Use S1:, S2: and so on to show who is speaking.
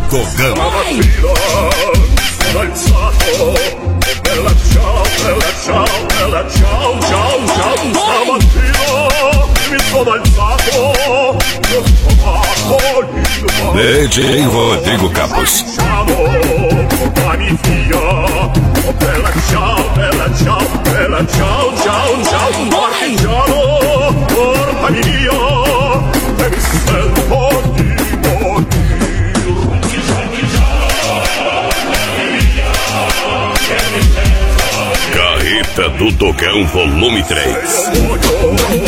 S1: Dogão.
S2: Bella ciao, ciao, ciao, ciao. Stamattina mi sono alzato, io sono matto.
S1: DJ Rodrigo Campos.
S2: Portami via. Oh bella ciao, ciao, ciao. Partigiano, portami via. E mi sento di morire.
S1: Carreta do Dogão, volume 3.